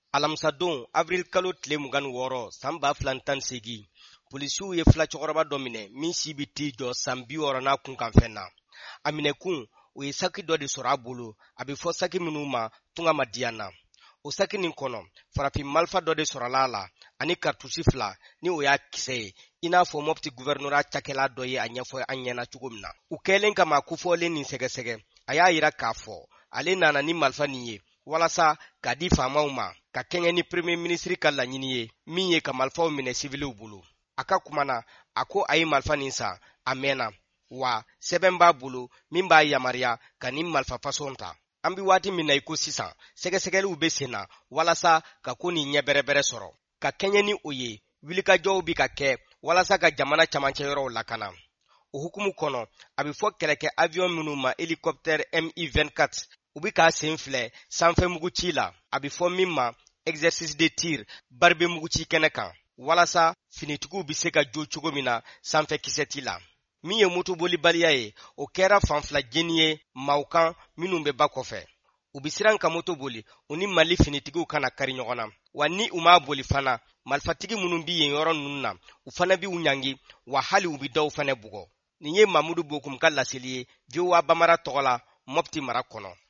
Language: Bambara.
Alamsadon avril kalo tile 26 san 2018 polisiw ye fila cɛkɔrɔba dɔ minɛ min si bi t'i jɔ san 60 n'a kun kan fɛn na. A minɛkun o ye saki dɔ de sɔrɔ a bolo a bɛ fɔ saki minnu ma tunga ma diya na. O saki nin kɔnɔ farafin malfa dɔ de sɔrɔla a la ani kartusi 2 ni o y'a kisɛ ye i n'a fɔ Mopti gouvernorat cakɛla dɔ ye a ɲɛfɔ an ɲɛna cogo min na. U kɛlen kama kofɔlen nin sɛgɛsɛgɛ a y'a yira k'a fɔ ale nana ni malfa nin ye walasa k'a di faamaw ma ka kɛɲɛ ni premier ministre ka laɲini ye min ye ka malfaw minɛ civiliw bolo. A ka kumana a ko a ye malfa nin san a mɛnna wa sɛbɛn b'a bolo min b'a yamariya ka nin malfa façon ta. An bi waati min na i ko sisan sɛgɛsɛgɛliw bɛ sen na walasa ka ko nin ɲɛ bɛrɛbɛrɛ sɔrɔ ka kɛɲɛ ni o ye wilikajɔw bi ka kɛ walasa ka jamana camancɛ yɔrɔw lakana. O hukumu kɔnɔ a bɛ fɔ kɛlɛkɛ avion minnu ma hélicoptère Mi-24 u bi k'a sen filɛ sanfɛ muguci la a bɛ fɔ min ma exercice de tir baribe muguci kɛnɛ kan walasa finitigiw bi se ka jo cogo min na sanfɛ kisɛti la. Min ye motobolibaliya ye o kɛra fanfila jeni ye maaw kan minnu bɛ ba kɔfɛ. U bi siran ka moto boli u ni Mali finitigiw kana kari ɲɔgɔn na wa ni u m'a boli fana marifatigi minnu bi yen yɔrɔ ninnu na u fana bi u ɲangi wa hali u bi dɔw fana bugɔ. Nin ye Mamudu Bokum ka laseli ye VOA Bamara tɔgɔ la Mopti mara kɔnɔ.